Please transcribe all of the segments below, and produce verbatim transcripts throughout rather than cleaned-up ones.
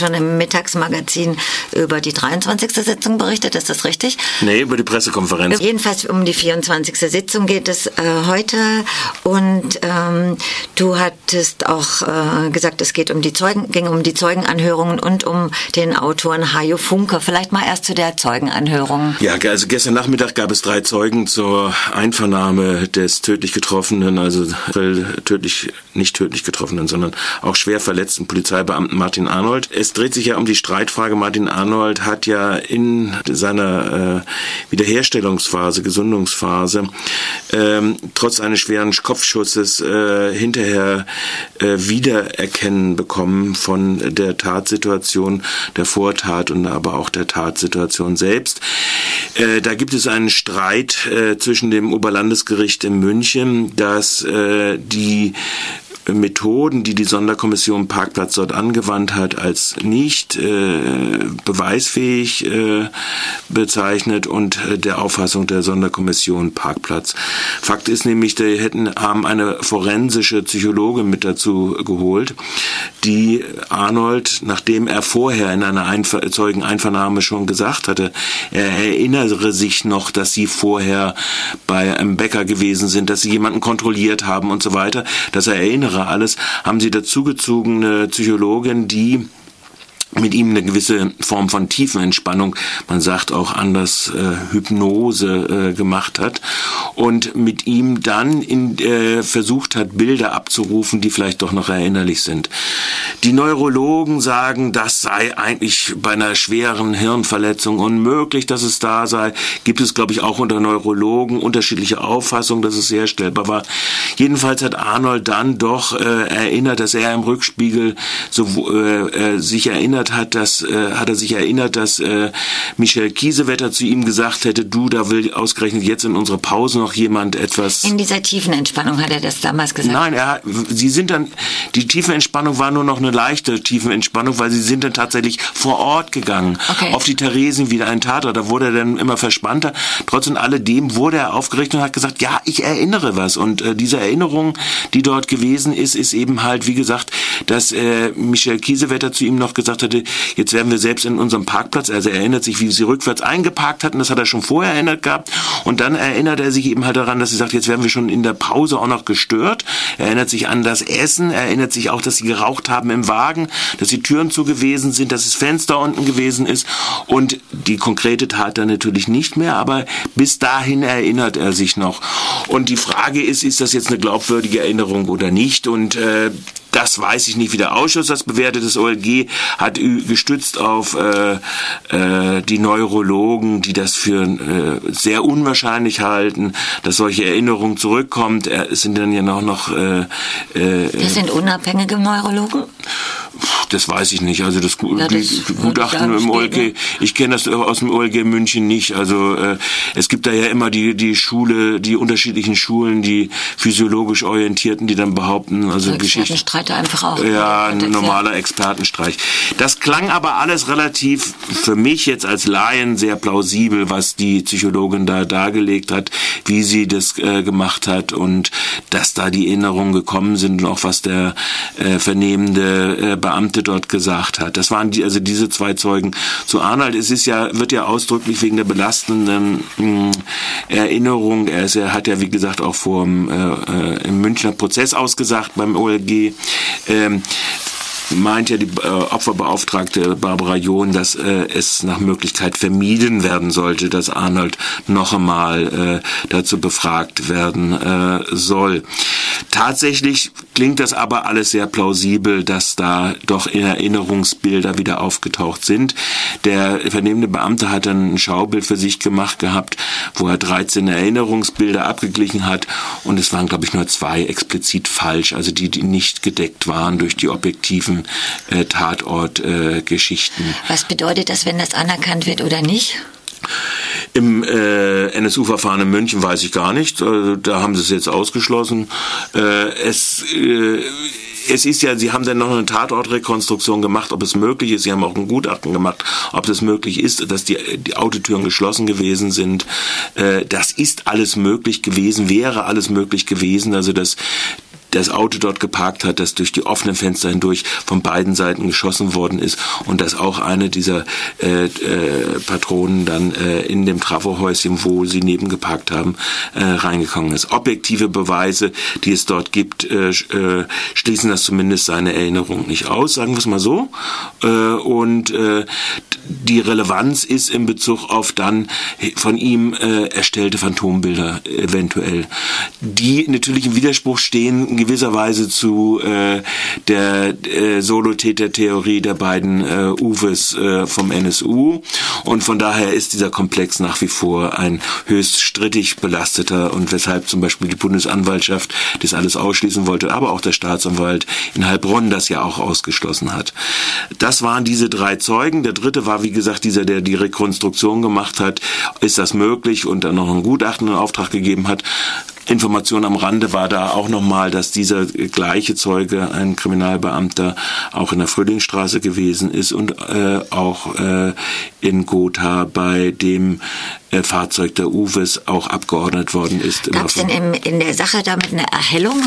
schon im Mittagsmagazin über die dreiundzwanzigste Sitzung berichtet, ist das richtig? Nee, über die Pressekonferenz. Jedenfalls um die vierundzwanzigste Sitzung geht es äh, heute und ähm, du hattest auch äh, gesagt, es geht um die Zeugen, ging um die Zeugenanhörungen und um den Autoren Hajo Funke. Vielleicht mal erst zu der Zeugenanhörung. Ja, also gestern Nachmittag gab es drei Zeugen zur Einvernahme des tödlich Getroffenen, also tödlich, nicht tödlich Getroffenen, sondern auch schwer verletzten Polizeibeamten Martin Arnold. Es dreht sich ja um die Streitfrage. Martin Arnold hat ja in seiner äh, Wiederherstellungsphase, Gesundungsphase, ähm, trotz eines schweren Kopfschusses äh, hinterher äh, Wiedererkennen bekommen von der Tatsituation, der Vortat und aber auch der Tatsituation selbst. Äh, da gibt es einen Streit äh, zwischen dem Oberlandesgericht in München, dass äh, die Methoden, die die Sonderkommission Parkplatz dort angewandt hat, als nicht äh, beweisfähig äh, bezeichnet und äh, der Auffassung der Sonderkommission Parkplatz. Fakt ist nämlich, die hätten, haben eine forensische Psychologin mit dazu geholt, die Arnold, nachdem er vorher in einer Einver- Zeugeneinvernahme schon gesagt hatte, er erinnere sich noch, dass sie vorher bei einem Bäcker gewesen sind, dass sie jemanden kontrolliert haben und so weiter, dass er erinnere alles, haben sie dazugezogene Psychologin, die mit ihm eine gewisse Form von Tiefenentspannung, man sagt auch anders äh, Hypnose äh, gemacht hat und mit ihm dann in, äh, versucht hat, Bilder abzurufen, die vielleicht doch noch erinnerlich sind. Die Neurologen sagen, das sei eigentlich bei einer schweren Hirnverletzung unmöglich, dass es da sei. Gibt es, glaube ich, auch unter Neurologen unterschiedliche Auffassungen, dass es herstellbar war. Jedenfalls hat Arnold dann doch äh, erinnert, dass er im Rückspiegel so äh, äh, sich erinnert hat, dass äh, hat er sich erinnert, dass äh, Michel Kiesewetter zu ihm gesagt hätte, du, da will ausgerechnet jetzt in unserer Pause noch jemand etwas. In dieser tiefen Entspannung hat er das damals gesagt. Nein, er, sie sind dann, die tiefe Entspannung war nur noch eine leichte tiefe Entspannung, weil sie sind dann tatsächlich vor Ort gegangen, okay. Auf die Theresen wieder ein Tatort. Da wurde er dann immer verspannter. Trotz alledem wurde er aufgeregt und hat gesagt, ja, ich erinnere was. Und äh, diese Erinnerung, die dort gewesen ist, ist eben halt, wie gesagt, dass äh, Michel Kiesewetter zu ihm noch gesagt hatte, jetzt werden wir selbst in unserem Parkplatz, also er erinnert sich, wie sie rückwärts eingeparkt hatten, das hat er schon vorher erinnert gehabt und dann erinnert er sich eben halt daran, dass sie sagt, jetzt werden wir schon in der Pause auch noch gestört, er erinnert sich an das Essen, er erinnert sich auch, dass sie geraucht haben im Wagen, dass die Türen zu gewesen sind, dass das Fenster unten gewesen ist und die konkrete Tat dann natürlich nicht mehr, aber bis dahin erinnert er sich noch und die Frage ist, ist das jetzt eine glaubwürdige Erinnerung oder nicht und äh, das weiß ich nicht, wie der Ausschuss das bewertet. Das O L G hat gestützt auf äh, äh, die Neurologen, die das für äh, sehr unwahrscheinlich halten, dass solche Erinnerungen zurückkommt. Es sind dann ja noch... noch äh, äh, das sind unabhängige Neurologen? Das weiß ich nicht. Also das, ja, die das Gutachten im O L G, ich kenne das aus dem O L G München nicht. Also äh, es gibt da ja immer die die Schule, die unterschiedlichen Schulen, die physiologisch orientierten, die dann behaupten, also Geschichte. Einfach auch. Ja, ein normaler Expertenstreich. Das klang aber alles relativ für mich jetzt als Laien sehr plausibel, was die Psychologin da dargelegt hat, wie sie das äh, gemacht hat und dass da die Erinnerungen gekommen sind und auch was der äh, vernehmende äh, Beamte dort gesagt hat. Das waren die, also diese zwei Zeugen. Zu Arnold, es ist ja, wird ja ausdrücklich wegen der belastenden mh, Erinnerung, er, ist, er hat ja wie gesagt auch vor dem äh, im Münchner Prozess ausgesagt beim O L G, Ähm, meint ja die äh, Opferbeauftragte Barbara John, dass äh, es nach Möglichkeit vermieden werden sollte, dass Arnold noch einmal äh, dazu befragt werden äh, soll. Tatsächlich klingt das aber alles sehr plausibel, dass da doch Erinnerungsbilder wieder aufgetaucht sind. Der vernehmende Beamte hat dann ein Schaubild für sich gemacht gehabt, wo er dreizehn Erinnerungsbilder abgeglichen hat und es waren, glaube ich, nur zwei explizit falsch, also die, die nicht gedeckt waren durch die objektiven äh, Tatortgeschichten. Äh, Was bedeutet das, wenn das anerkannt wird oder nicht? Im äh, N S U-Verfahren in München weiß ich gar nicht. Also, da haben sie es jetzt ausgeschlossen. Äh, es äh, Es ist ja, Sie haben dann noch eine Tatortrekonstruktion gemacht, ob es möglich ist. Sie haben auch ein Gutachten gemacht, ob es möglich ist, dass die, die Autotüren geschlossen gewesen sind. Äh, das ist alles möglich gewesen, wäre alles möglich gewesen. Also das das Auto dort geparkt hat, das durch die offenen Fenster hindurch von beiden Seiten geschossen worden ist und dass auch eine dieser äh, äh, Patronen dann äh, in dem Trafohäuschen, wo sie neben geparkt haben, äh, reingekommen ist. Objektive Beweise, die es dort gibt, äh, äh, schließen das zumindest seine Erinnerung nicht aus, sagen wir es mal so. Äh, und äh, die Relevanz ist in Bezug auf dann von ihm äh, erstellte Phantombilder eventuell, die natürlich im Widerspruch stehen in gewisser Weise zu äh, der äh, Solotäter-Theorie der beiden äh, Uwes äh, vom N S U, und von daher ist dieser Komplex nach wie vor ein höchst strittig belasteter, und weshalb zum Beispiel die Bundesanwaltschaft das alles ausschließen wollte, aber auch der Staatsanwalt in Heilbronn das ja auch ausgeschlossen hat. Das waren diese drei Zeugen. Der dritte war, wie gesagt, dieser, der die Rekonstruktion gemacht hat. Ist das möglich? Und dann noch ein Gutachten in Auftrag gegeben hat. Information am Rande war da auch nochmal, dass dieser gleiche Zeuge, ein Kriminalbeamter, auch in der Frühlingsstraße gewesen ist und äh, auch äh, in Gotha bei dem äh, Fahrzeug der Uwes auch abgeordnet worden ist. Gab es denn in, in der Sache damit eine Erhellung?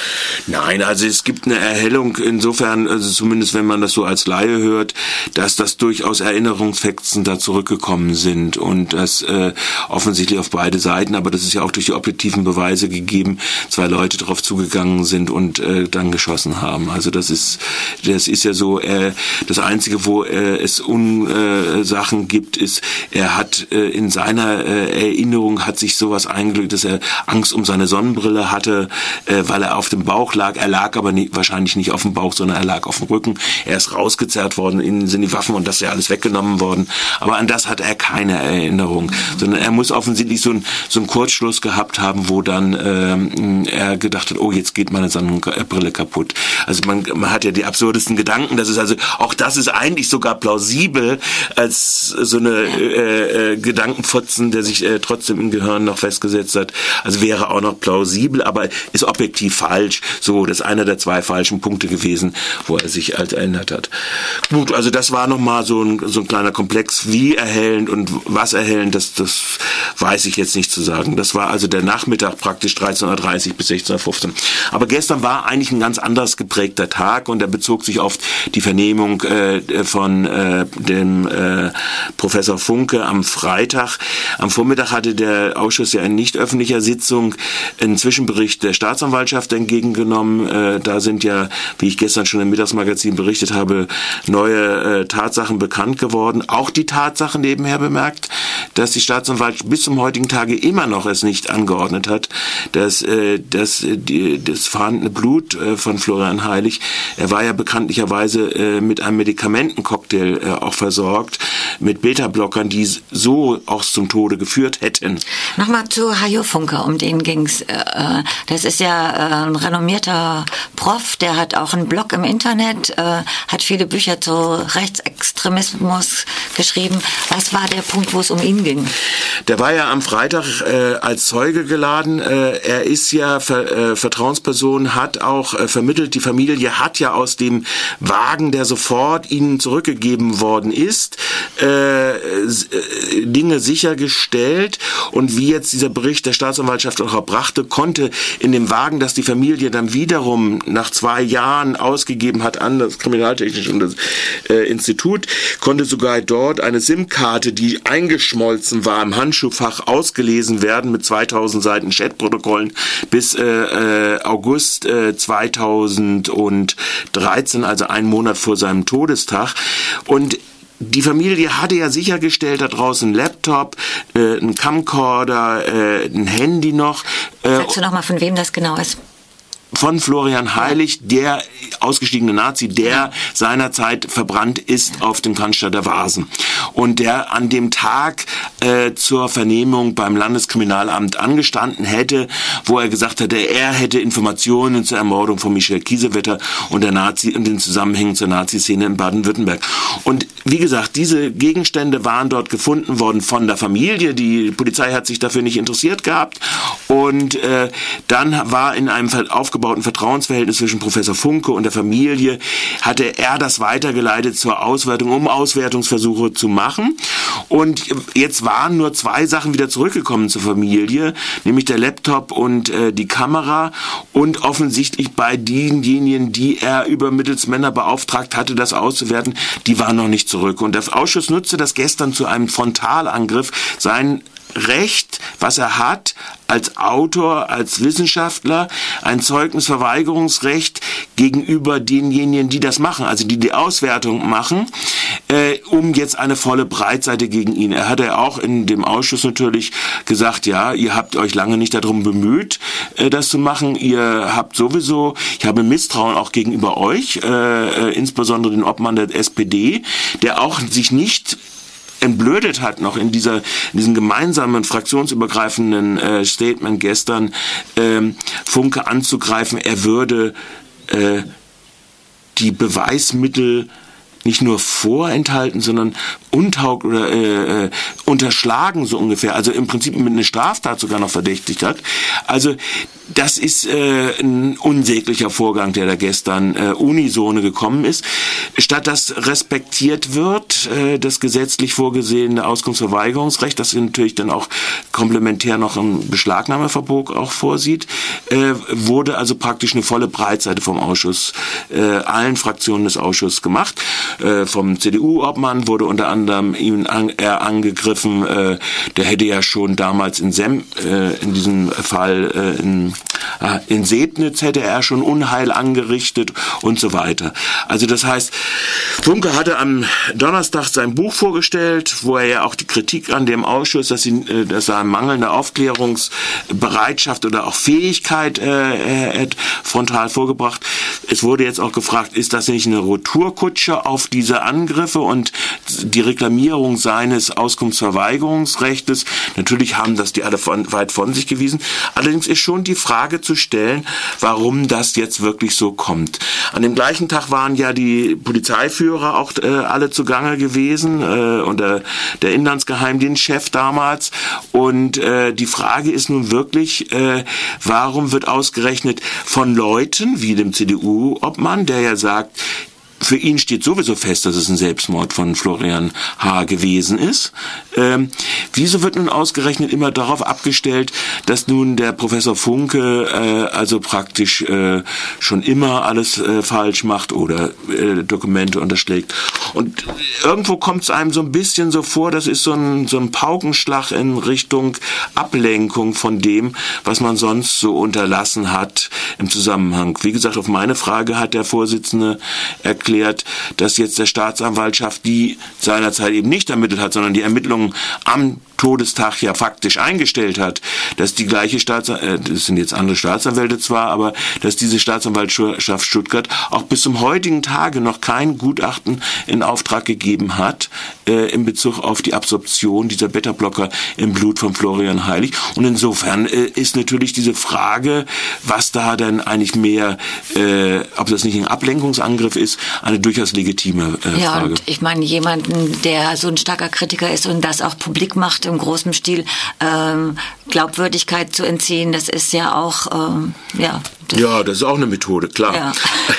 Nein, also es gibt eine Erhellung insofern, also zumindest wenn man das so als Laie hört, dass das durchaus Erinnerungsfetzen da zurückgekommen sind und das äh, offensichtlich auf beide Seiten, aber das ist ja auch durch die objektiven Beweise gegeben, zwei Leute drauf zugegangen sind und äh, dann geschossen haben. Also das ist das ist ja so, äh, das Einzige, wo äh, es Unsachen äh, gibt, ist, er hat äh, in seiner äh, Erinnerung hat sich sowas eingelegt, dass er Angst um seine Sonnenbrille hatte, äh, weil er auf dem Bauch lag. Er lag aber nie, wahrscheinlich nicht auf dem Bauch, sondern er lag auf dem Rücken. Er ist rausgezerrt worden, innen sind die Waffen und das ist ja alles weggenommen worden. Aber an das hat er keine Erinnerung, sondern er muss offensichtlich so, ein, so einen Kurzschluss gehabt haben, wo dann ähm, er gedacht hat, oh, jetzt geht meine Sonnenbrille kaputt. Also man, man hat ja die absurdesten Gedanken. Das ist also, auch das ist eigentlich sogar plausibel als so eine äh, äh, Gedankenfotzen, der sich äh, trotzdem im Gehirn noch festgesetzt hat. Also wäre auch noch plausibel, aber ist objektiv falsch. So, das ist einer der zwei falschen Punkte gewesen, wo er sich halt erinnert hat. Gut, also das war nochmal so ein, so ein kleiner Komplex. Wie erhellend und was erhellend, das, das weiß ich jetzt nicht zu sagen. Das war also der Nachmittag praktisch dreizehn Uhr dreißig bis sechzehn Uhr fünfzehn. Aber gestern war eigentlich ein ganz anders geprägter Tag und er bezog sich auf die Vernehmung äh, von äh, dem äh, Professor Funke am Freitag. Am Vormittag hatte der Ausschuss ja in nicht öffentlicher Sitzung einen Zwischenbericht der Staatsanwaltschaft entgegengenommen. Äh, da sind ja, wie ich gestern schon im Mittagsmagazin berichtet habe, neue äh, Tatsachen bekannt geworden. Auch die Tatsache nebenher bemerkt, dass die Staatsanwaltschaft bis zum heutigen Tage immer noch es nicht angeordnet hat, dass, äh, dass äh, die, das vorhandene Blut äh, von Florian Heilig, er war ja bekanntlicherweise äh, mit einem Medikamentencocktail äh, auch versorgt, mit Beta-Blockern, die so auch zum Tode geführt hätten. Nochmal zu Hajo Funke, um den ging's. Äh, das ist ja äh, ein renommierter Prof, der hat auch einen Blog im Internet, äh, hat viele Bücher zu Rechtsextremismus geschrieben. Was war der Punkt, wo es um ihn ging? Der war ja am Freitag äh, als Zeuge geladen. Äh, er ist ja Ver, äh, Vertrauensperson, hat auch äh, vermittelt, die Familie hat ja aus dem Wagen, der sofort ihnen zurückgegeben worden ist, äh, äh, Dinge sichergestellt. Und wie jetzt dieser Bericht der Staatsanwaltschaft auch erbrachte, konnte in dem Wagen, das die Familie dann wiederum nach zwei Jahren ausgegeben hat an das Kriminaltechnische äh, Institut, konnte sogar dort eine SIM-Karte, die eingeschmolzen war im Handschuhfach, ausgelesen werden mit zweitausend Seiten Chatprotokollen bis äh, August äh, zweitausenddreizehn, also einen Monat vor seinem Todestag. Und die Familie hatte ja sichergestellt, da draußen einen Laptop, äh, einen Camcorder, äh, ein Handy noch. Äh, Sagst du nochmal, von wem das genau ist? Von Florian Heilig, der ausgestiegene Nazi, der seinerzeit verbrannt ist auf dem Cannstatter Vasen und der an dem Tag äh, zur Vernehmung beim Landeskriminalamt angestanden hätte, wo er gesagt hatte, er hätte Informationen zur Ermordung von Michael Kiesewetter und der Nazi und den Zusammenhängen zur Nazi-Szene in Baden-Württemberg. Und wie gesagt, diese Gegenstände waren dort gefunden worden von der Familie. Die Polizei hat sich dafür nicht interessiert gehabt. Und äh, dann war in einem aufgebauten Vertrauensverhältnis zwischen Professor Funke und der Familie, hatte er das weitergeleitet zur Auswertung, um Auswertungsversuche zu machen. Und jetzt waren nur zwei Sachen wieder zurückgekommen zur Familie, nämlich der Laptop und äh, die Kamera. Und offensichtlich bei denjenigen, die er über Mittelsmänner beauftragt hatte, das auszuwerten, die waren noch nicht zurück. Und der Ausschuss nutzte das gestern zu einem Frontalangriff, sein Recht, was er hat, als Autor, als Wissenschaftler, ein Zeugnisverweigerungsrecht gegenüber denjenigen, die das machen, also die die Auswertung machen, äh, um jetzt eine volle Breitseite gegen ihn. Er hat ja auch in dem Ausschuss natürlich gesagt, ja, ihr habt euch lange nicht darum bemüht, äh, das zu machen. Ihr habt sowieso, ich habe Misstrauen auch gegenüber euch, äh, äh, insbesondere den Obmann der S P D, der auch sich nicht entblödet hat, noch in dieser in diesem gemeinsamen fraktionsübergreifenden äh, Statement gestern ähm, Funke anzugreifen, er würde äh, die Beweismittel nicht nur vorenthalten, sondern untaug oder äh, äh, unterschlagen so ungefähr, also im Prinzip mit einer Straftat sogar noch verdächtigt hat. Also das ist äh, ein unsäglicher Vorgang, der da gestern äh, unisono gekommen ist. Statt dass respektiert wird, äh, das gesetzlich vorgesehene Auskunftsverweigerungsrecht, das natürlich dann auch komplementär noch ein Beschlagnahmeverbot auch vorsieht, äh, wurde also praktisch eine volle Breitseite vom Ausschuss, äh, allen Fraktionen des Ausschusses gemacht. Äh, vom C D U-Obmann wurde unter anderem ihm an, er angegriffen, äh, der hätte ja schon damals in Sem, äh, in diesem Fall äh, in In Sebnitz hätte er schon Unheil angerichtet und so weiter. Also das heißt, Funke hatte am Donnerstag sein Buch vorgestellt, wo er ja auch die Kritik an dem Ausschuss, dass, sie, dass er mangelnde Aufklärungsbereitschaft oder auch Fähigkeit äh, hat, frontal vorgebracht. Es wurde jetzt auch gefragt, ist das nicht eine Retourkutsche auf diese Angriffe und die Reklamierung seines Auskunftsverweigerungsrechtes? Natürlich haben das die alle von, weit von sich gewiesen. Allerdings ist schon die Frage zu stellen, warum das jetzt wirklich so kommt. An dem gleichen Tag waren ja die Polizeiführer auch äh, alle zugange gewesen äh, und der, der Inlandsgeheimdienstchef damals. Und äh, die Frage ist nun wirklich, äh, warum wird ausgerechnet von Leuten wie dem C D U-Obmann, der ja sagt, für ihn steht sowieso fest, dass es ein Selbstmord von Florian H. gewesen ist. Ähm, wieso wird nun ausgerechnet immer darauf abgestellt, dass nun der Professor Funke äh, also praktisch äh, schon immer alles äh, falsch macht oder äh, Dokumente unterschlägt? Und irgendwo kommt es einem so ein bisschen so vor, das ist so ein, so ein Paukenschlag in Richtung Ablenkung von dem, was man sonst so unterlassen hat im Zusammenhang. Wie gesagt, auf meine Frage hat der Vorsitzende erklärt, dass jetzt der Staatsanwaltschaft, die seinerzeit eben nicht ermittelt hat, sondern die Ermittlungen am Todestag ja faktisch eingestellt hat, dass die gleiche Staatsanwaltschaft, äh, das sind jetzt andere Staatsanwälte zwar, aber dass diese Staatsanwaltschaft Stuttgart auch bis zum heutigen Tage noch kein Gutachten in Auftrag gegeben hat äh, in Bezug auf die Absorption dieser Beta-Blocker im Blut von Florian Heilig. Und insofern äh, ist natürlich diese Frage, was da denn eigentlich mehr, äh, ob das nicht ein Ablenkungsangriff ist, eine durchaus legitime äh, ja, Frage. Und ich meine, jemanden, der so ein starker Kritiker ist und das auch publik macht, im großen Stil ähm, Glaubwürdigkeit zu entziehen, das ist ja auch, ähm, ja. Das ja, das ist auch eine Methode, klar. Ja.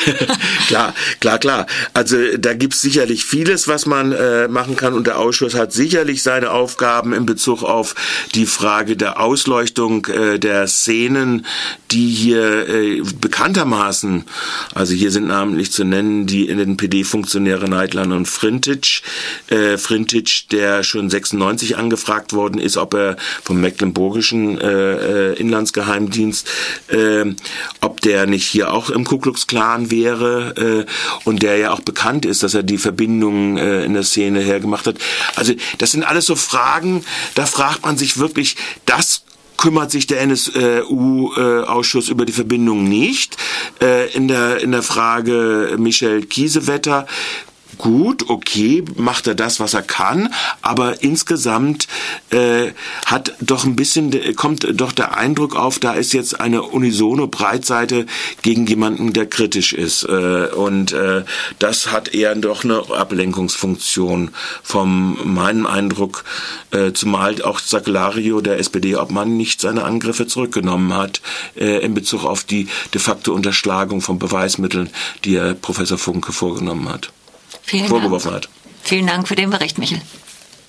klar, klar, klar. Also da gibt's sicherlich vieles, was man äh, machen kann und der Ausschuss hat sicherlich seine Aufgaben in Bezug auf die Frage der Ausleuchtung äh, der Szenen, die hier äh, bekanntermaßen, also hier sind namentlich zu nennen, die in den P D-Funktionäre Neidland und Frintitsch, äh, Frintitsch, der schon sechsundneunzig angefragt worden ist, ob er vom mecklenburgischen äh, Inlandsgeheimdienst, äh, ob der nicht hier auch im Ku Klux Klan wäre äh, und der ja auch bekannt ist, dass er die Verbindungen äh, in der Szene hergemacht hat. Also das sind alles so Fragen, da fragt man sich wirklich, das kümmert sich der N S U-Ausschuss über die Verbindung nicht. Äh, in der in der Frage Michel Kiesewetter gut, okay, macht er das, was er kann, aber insgesamt äh, hat doch ein bisschen, kommt doch der Eindruck auf, da ist jetzt eine unisono Breitseite gegen jemanden, der kritisch ist. Äh, und äh, das hat eher doch eine Ablenkungsfunktion vom meinem Eindruck, äh, zumal auch Sakellariou, der S P D-Obmann, nicht seine Angriffe zurückgenommen hat äh, in Bezug auf die de facto Unterschlagung von Beweismitteln, die er Professor Funke vorgenommen hat. Vielen vorgeworfen Dank. hat. Vielen Dank für den Bericht, Michel.